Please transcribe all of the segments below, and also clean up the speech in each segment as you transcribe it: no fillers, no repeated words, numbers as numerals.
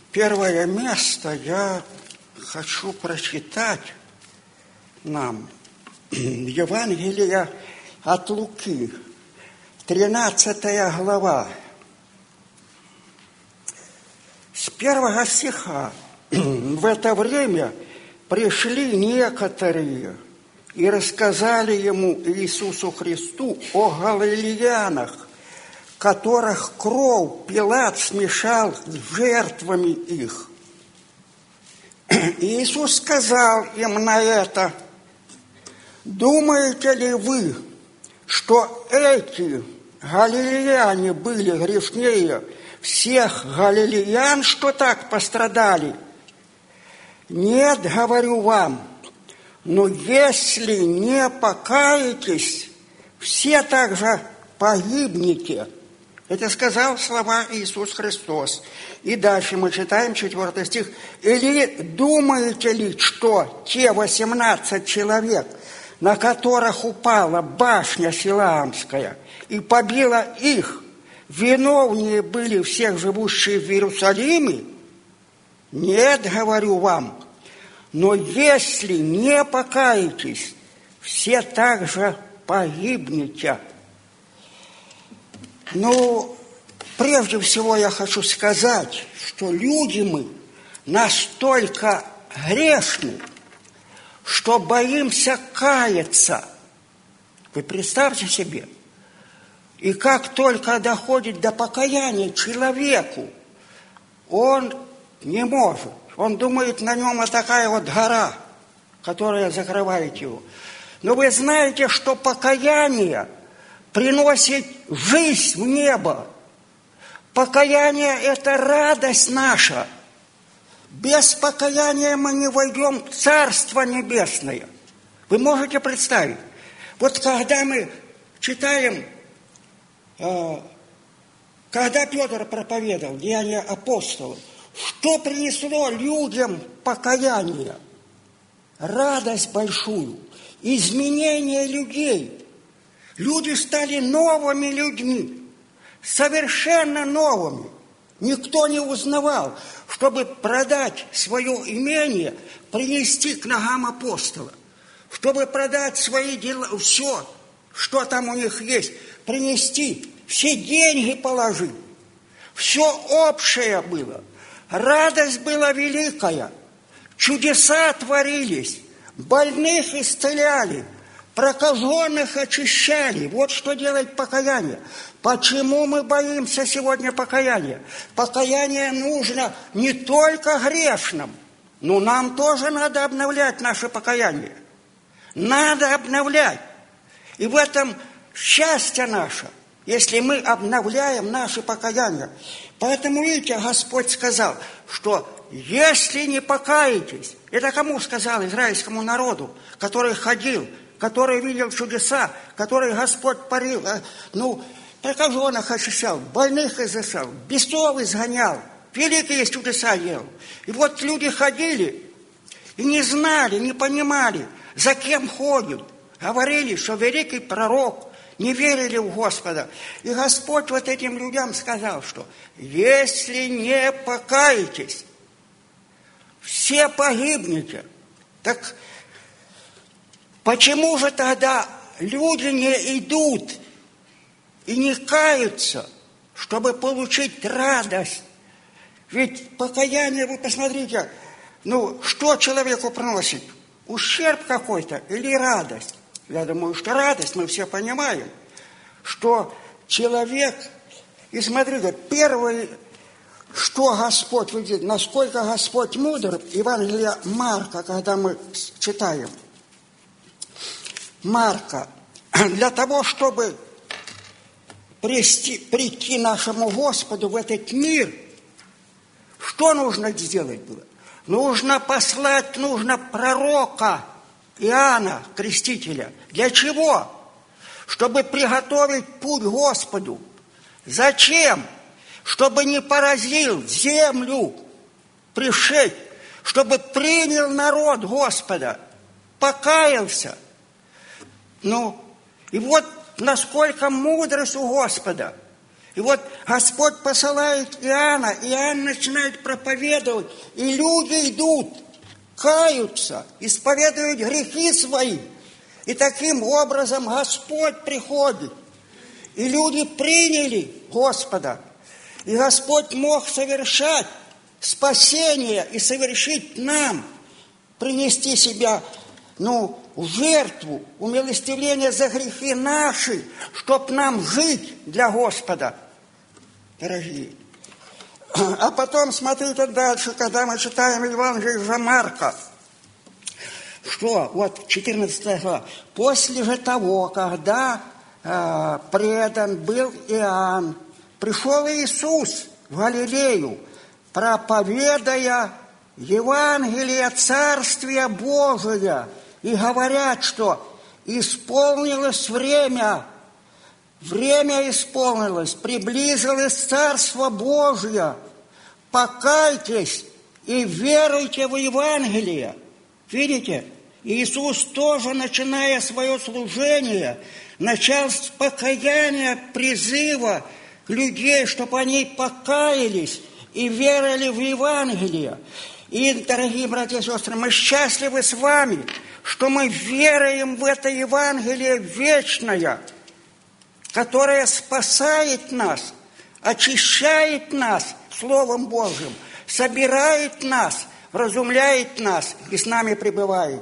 Первое место я хочу прочитать нам. Евангелие от Луки, 13 глава. С 1 стиха. В это время пришли некоторые и рассказали ему, Иисусу Христу, о галилеянах, которых кровь Пилат смешал с жертвами их. И Иисус сказал им на это: думаете ли вы, что эти галилеяне были грешнее всех галилеян, что так пострадали? Нет, говорю вам, но если не покаетесь, все также погибнете. Это сказал слова Иисус Христос. И дальше мы читаем 4 стих. Или думаете ли, что те 18 человек, на которых упала башня Силаамская и побила их, виновнее были всех живущих в Иерусалиме? Нет, говорю вам, но если не покаетесь, все также погибнете. Ну, прежде всего я хочу сказать, что люди мы настолько грешны, что боимся каяться. Вы представьте себе. И как только доходит до покаяния человеку, он не может. Он думает, на нем вот такая вот гора, которая закрывает его. Но вы знаете, что покаяние приносит жизнь в небо. Покаяние – это радость наша. Без покаяния мы не войдем в Царство Небесное. Вы можете представить? Вот когда мы читаем, когда Петр проповедовал Деяния апостолов, что принесло людям покаяние? Радость большую, изменение людей. Люди стали новыми людьми, совершенно новыми. Никто не узнавал, чтобы продать свое имение, принести к ногам апостола, чтобы продать свои дела, все, что там у них есть, принести, все деньги положить. Все общее было. Радость была великая. Чудеса творились, больных исцеляли, прокаженных очищали. Вот что делает покаяние. Почему мы боимся сегодня покаяния? Покаяние нужно не только грешным, но нам тоже надо обновлять наше покаяние. Надо обновлять. И в этом счастье наше, если мы обновляем наше покаяние. Поэтому, видите, Господь сказал, что если не покаетесь, это кому сказал? Израильскому народу, который ходил, который видел чудеса, который Господь парил, прокаженных очищал, больных изгонял, бесов изгонял, великие чудеса делал. И вот люди ходили и не знали, не понимали, за кем ходят. Говорили, что великий пророк, не верили в Господа. И Господь вот этим людям сказал, что если не покаетесь, все погибнете. Так почему же тогда люди не идут и не каются, чтобы получить радость? Ведь покаяние, вы посмотрите, что человеку приносит? Ущерб какой-то или радость? Я думаю, что радость, мы все понимаем, что человек, и смотрите, первое, что Господь видит, насколько Господь мудр, Евангелие Марка, когда мы читаем. Марка, для того, чтобы прийти нашему Господу в этот мир, что нужно сделать было? Нужно послать пророка Иоанна Крестителя. Для чего? Чтобы приготовить путь Господу. Зачем? Чтобы не поразил землю пришедший, чтобы принял народ Господа, покаялся. И вот насколько мудрость у Господа. И вот Господь посылает Иоанна, Иоанн начинает проповедовать, и люди идут, каются, исповедуют грехи свои. И таким образом Господь приходит. И люди приняли Господа. И Господь мог совершать спасение и совершить нам, принести себя, в жертву, умилостивление за грехи наши, чтоб нам жить для Господа, дорогие. А потом, смотрите дальше, когда мы читаем Евангелие за Марка, что, вот 14 глава, после же того, когда предан был Иоанн, пришел Иисус в Галилею, проповедая Евангелие Царствия Божия, и говорят, что исполнилось время исполнилось, приблизилось Царство Божие, покайтесь и веруйте в Евангелие. Видите? Иисус тоже, начиная свое служение, начал с покаяния, призыва людей, чтобы они покаялись и верили в Евангелие. И, дорогие братья и сестры, мы счастливы с вами, что мы веруем в это Евангелие вечное, которое спасает нас, очищает нас Словом Божьим, собирает нас, вразумляет нас и с нами пребывает.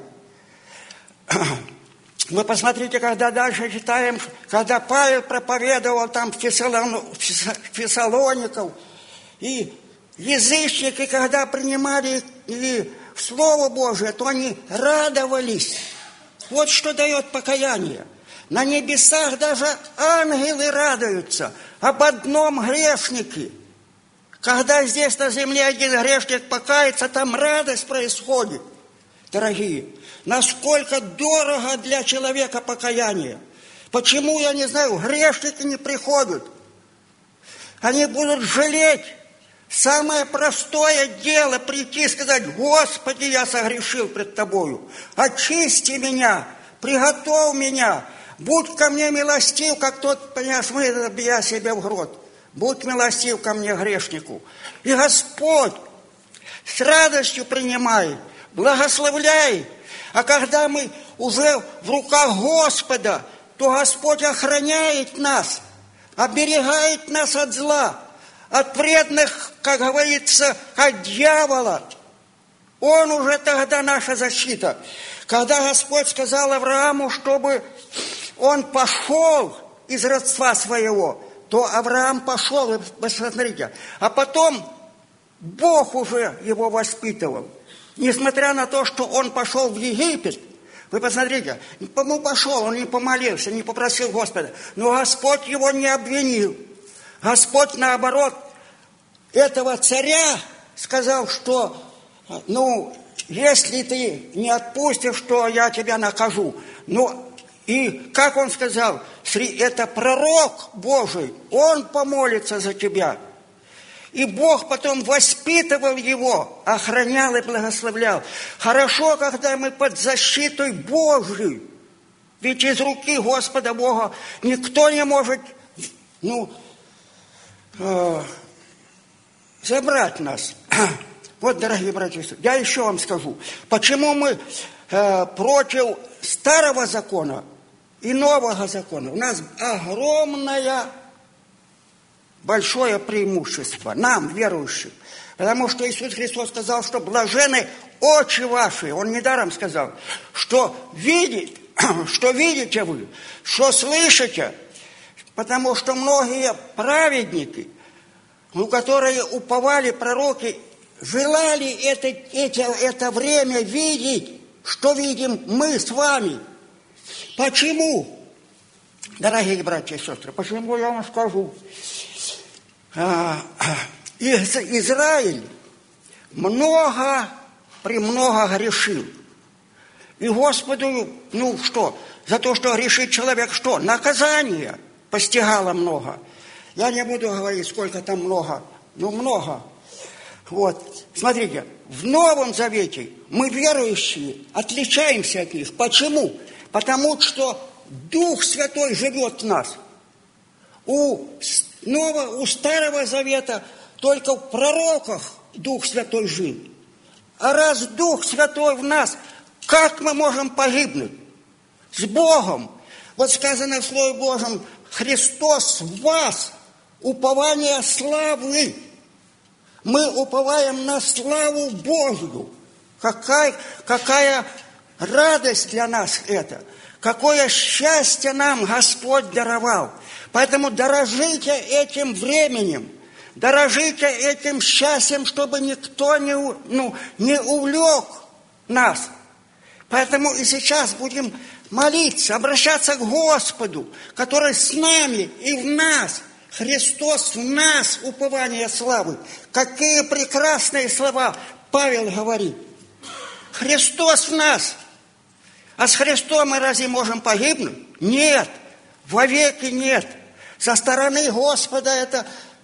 Вы посмотрите, когда дальше читаем, когда Павел проповедовал там в Фессалоников, и язычники, когда принимали Слово Божие, то они радовались. Вот что дает покаяние. На небесах даже ангелы радуются об одном грешнике. Когда здесь на земле один грешник покается, там радость происходит. Дорогие, насколько дорого для человека покаяние. Почему, я не знаю, грешники не приходят? Они будут жалеть. Самое простое дело прийти и сказать: Господи, я согрешил пред Тобою, очисти меня, приготовь меня, будь ко мне милостив, как тот, понимаешь, бия себя в грот. Будь милостив ко мне, грешнику. И Господь с радостью принимает, благословляет. А когда мы уже в руках Господа, то Господь охраняет нас, оберегает нас от зла, от вредных, как говорится, от дьявола. Он уже тогда наша защита. Когда Господь сказал Аврааму, чтобы он пошел из родства своего, то Авраам пошел, вы посмотрите. А потом Бог уже его воспитывал. Несмотря на то, что он пошел в Египет, вы посмотрите, пошел, он не помолился, не попросил Господа. Но Господь его не обвинил. Господь, наоборот, этого царя сказал, что, если ты не отпустишь, то я тебя накажу. И как он сказал, это пророк Божий, он помолится за тебя. И Бог потом воспитывал его, охранял и благословлял. Хорошо, когда мы под защитой Божьей. Ведь из руки Господа Бога никто не может, забрать нас. Вот, дорогие братья и сестры, я еще вам скажу, почему мы против старого закона и нового закона. У нас огромное, большое преимущество нам, верующим. Потому что Иисус Христос сказал, что блаженны очи ваши. Он недаром сказал, что видите вы, что слышите. Потому что многие праведники, которые уповали пророки, желали это время видеть, что видим мы с вами. Почему, дорогие братья и сестры, почему я вам скажу? Израиль премного грешил. И Господу, за то, что грешит человек, что? Наказание постигало много. Я не буду говорить, сколько там много, много. Вот, смотрите, в Новом Завете мы, верующие, отличаемся от них. Почему? Потому что Дух Святой живет в нас. У Старого Завета только в пророках Дух Святой жил. А раз Дух Святой в нас, как мы можем погибнуть? С Богом. Вот сказано в Слове Божьем: Христос в вас, упование славы. Мы уповаем на славу Божью. Какая радость для нас это! Какое счастье нам Господь даровал! Поэтому дорожите этим временем, дорожите этим счастьем, чтобы никто не увлек нас. Поэтому и сейчас будем молиться, обращаться к Господу, который с нами и в нас. Христос в нас, упование славы. Какие прекрасные слова Павел говорит. Христос в нас. А с Христом мы разве можем погибнуть? Нет, вовеки нет. Со стороны Господа это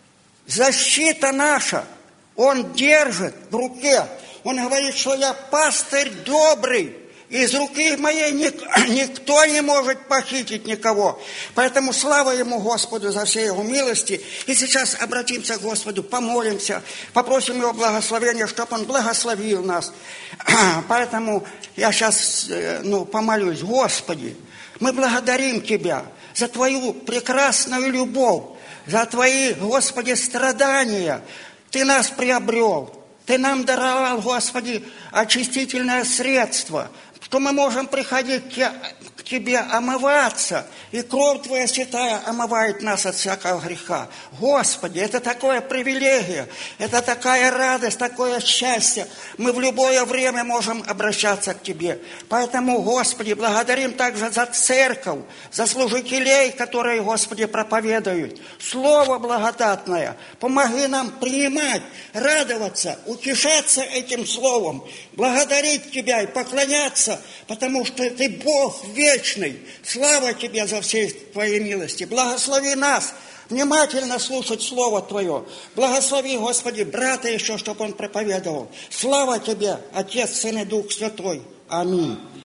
защита наша. Он держит в руке. Он говорит, что я пастырь добрый. Из руки моей никто не может похитить никого. Поэтому слава Ему, Господу, за все Его милости. И сейчас обратимся к Господу, помолимся, попросим Его благословения, чтобы Он благословил нас. Поэтому я сейчас помолюсь. Господи, мы благодарим Тебя за Твою прекрасную любовь, за Твои, Господи, страдания. Ты нас приобрел. Ты нам даровал, Господи, очистительное средство, что мы можем приходить к Тебе омываться, и кровь Твоя святая омывает нас от всякого греха. Господи, это такая привилегия, это такая радость, такое счастье. Мы в любое время можем обращаться к Тебе. Поэтому, Господи, благодарим также за церковь, за служителей, которые, Господи, проповедуют. Слово благодатное. Помоги нам принимать, радоваться, утешаться этим словом, благодарить Тебя и поклоняться, потому что Ты Бог вечный. Слава Тебе за все Твои милости. Благослови нас внимательно слушать Слово Твое. Благослови, Господи, брата еще, чтобы он проповедовал. Слава Тебе, Отец, Сын и Дух Святой. Аминь.